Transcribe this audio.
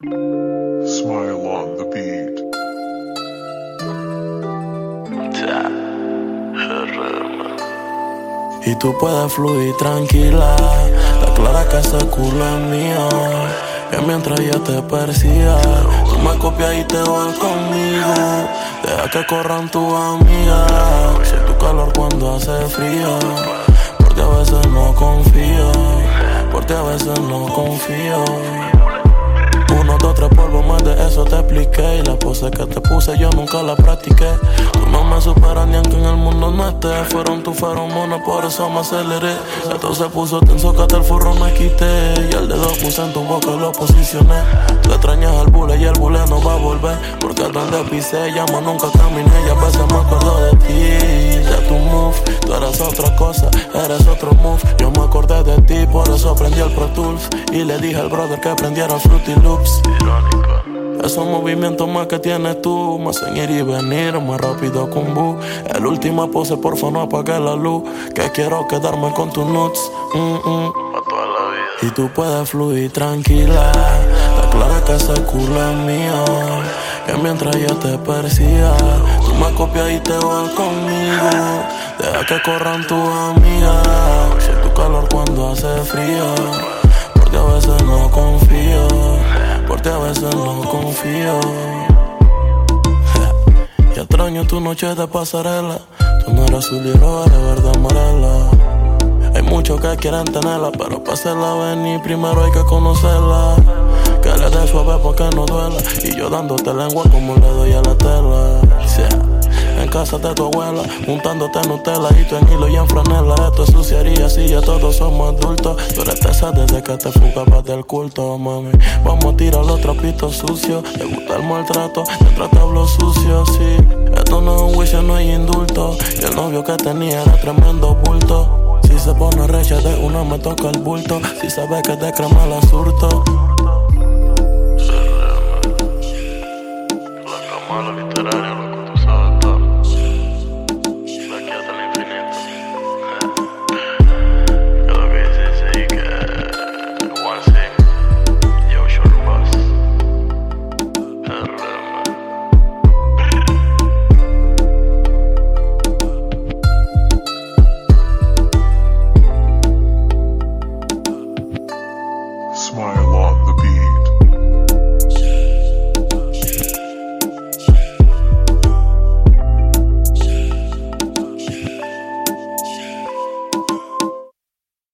Smile on the beat. Y tú puedes fluir tranquila. Está clara que ese culo es mío. Que mientras yo te persiga, tú me copias y te vas conmigo. Deja que corran tus amigas. Soy tu calor cuando hace frío. Porque a veces no confío. Porque a veces no confío. 1, 2, 3 polvos, más de eso te expliqué. Y la pose que te puse yo nunca la practiqué. Tú no me superas ni aunque en el mundo no esté. Fueron tus feromonas, por eso me aceleré. Esto se puso tenso que hasta el forro me quité. Y el dedo puse en tu boca y lo posicioné. Tú extrañas al bule y el bule no va a volver. Porque donde pisé, llamo nunca caminé. Y a veces me acuerdo de ti, de tu move. Tú eres otra cosa, eres otro move. Yo me acordé de ti, por eso prendí el Pro Tools. Y le dije al brother que prendiera Fruity Loops. Esos movimientos más que tienes tú me hacen ir y venir más rápido que un bus. El último pose, porfa no apague la luz. Que quiero quedarme con tus nuts. Pa' toda la vida. Y tú puedes fluir tranquila. Está clara que ese culo es mío. Que mientras yo te persiga, tú me copias y te vas conmigo. Deja que corran tus amigas. Soy tu calor cuando hace frío. Porque a veces no confío. Porque a veces no confío. Ya extraño tu noche de pasarela. Tú no eres azul y roja, eres verde amarela. Hay muchos que quieren tenerla, pero para hacerla venir primero hay que conocerla. Que le dé suave porque no duela. Y yo dándote lengua como le doy a la tela. En casa de tu abuela, juntándote Nutella y tú en hilo y en franela. Esto es suciedad, si ya todos somos adultos. Tú eres tesa desde que te fugabas del culto, mami. Vamos a tirar los trapitos sucios. Te gusta el maltrato, mientras te hablo sucio, sí. Esto no es un wish, no hay indulto. Y el novio que tenía era tremendo bulto. Si se pone recha de una me toca el bulto. Si sabes que te crema la surto.